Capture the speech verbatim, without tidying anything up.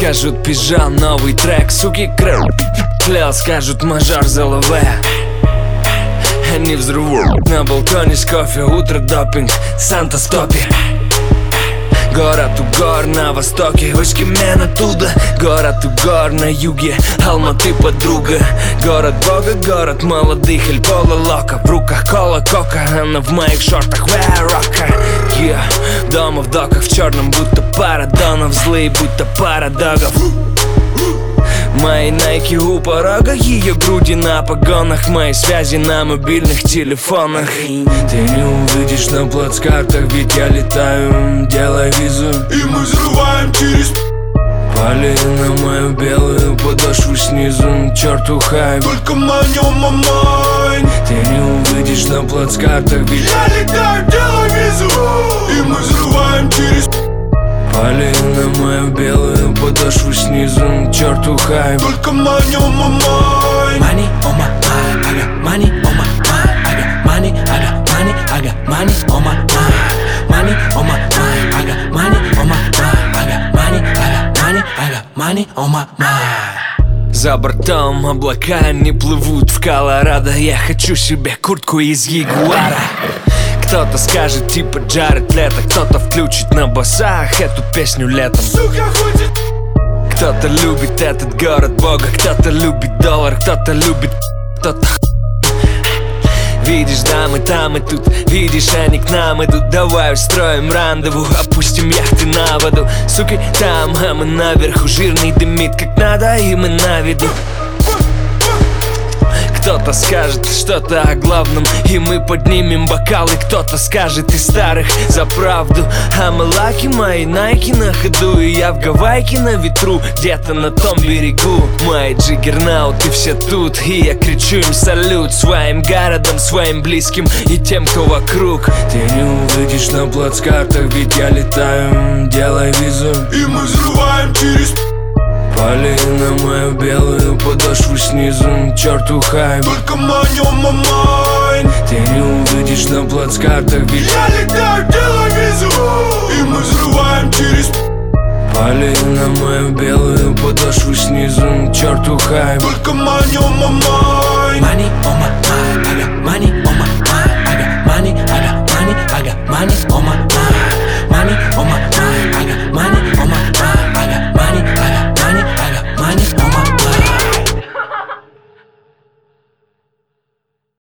скажут, пижал новый трек. Суки крыл, клел, скажут, мажор за лаве. Они взрывут на балконе с кофе. Утро допинг, Санта в топе. Город у гор на востоке, вышки мен оттуда. Город у гор на юге, Алматы подруга. Город бога, город молодых, Эль Поло Локо. В руках кола кока, она в моих шортах Вэрока. Yeah. Дома в доках, в черном, будто пара донов. Злые, будто пара догов. Мои найки у порога, ее груди на погонах. Мои связи на мобильных телефонах. Ты не увидишь на плацкартах, ведь я летаю, делай визу. И мы взрываем через пали на мою белую подошву снизу. Черту хайп, только маню мамай. Ты не увидишь на плацкартах, ведь я летаю, делай визу. И мы взрываем через пали на мою белую подошву снизу. Черту хайп, только маню мамай. Money on my mind, I got money on my mind. I got money, I got money, I got money on my mind. Money on my mind, I got money on my mind. I got money, I got money, I got money on my mind. За бортом облака не плывут в Колорадо. Я хочу себе куртку из Ягуара. Кто-то скажет типа Джаред Лето, кто-то включит на басах эту песню летом. Сука, хочет. Кто-то любит этот город бога, кто-то любит доллар, кто-то любит, кто-то. Видишь, дамы там и тут, видишь, они к нам идут. Давай устроим рандеву, опустим яхты на воду. Суки там, а мы наверху, жирный дымит как надо, и мы на виду. Кто-то скажет что-то о главном, и мы поднимем бокалы. Кто-то скажет из старых за правду. А мы лаки, мои найки на ходу. И я в Гавайке на ветру, где-то на том берегу. Мои джиггернауты все тут, и я кричу им салют. Своим городом, своим близким и тем, кто вокруг. Ты не увидишь на плацкартах, ведь я летаю, делай визу. И мы взрываем через пали на мою белую подошву снизу. Черту хайп, только маню мамай. Ты не увидишь на плацкартах, ведь я летаю, делай визу. И мы взрываем через пали на мою белую подошву снизу. Черту хайп, только маню мамай. Money on my mind, I got money on my mind. I got money, I got money, I got money on my mind.